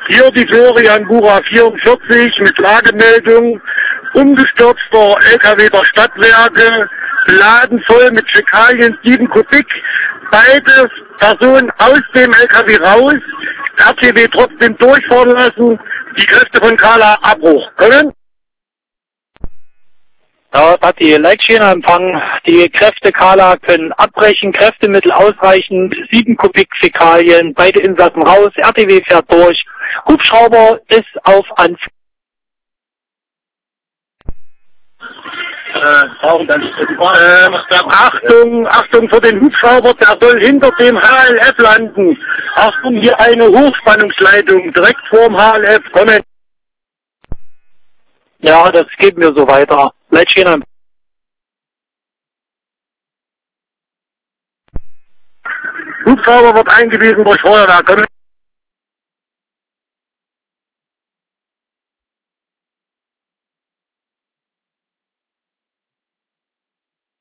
Hier die Florian Bura 44 mit Lagemeldung. Umgestürzter LKW der Stadtwerke, beladen voll mit Fäkalien, 7 Kubik. Beide Personen aus dem LKW raus. RTW trotzdem durchfahren lassen. Die Kräfte von Kala Abbruch. Können? Ja, das hat die Leitschiene empfangen. Die Kräfte Kala können abbrechen, Kräftemittel ausreichend, 7 Kubik Fäkalien, beide Insassen raus, RTW fährt durch. Hubschrauber ist auf Anflug. Achtung für den Hubschrauber, der soll hinter dem HLF landen. Achtung, hier eine Hochspannungsleitung, direkt vorm HLF, kommen. Ja, das geben wir so weiter. Leitschiene. Hubschrauber wird eingewiesen durch Feuerwehr, kommen.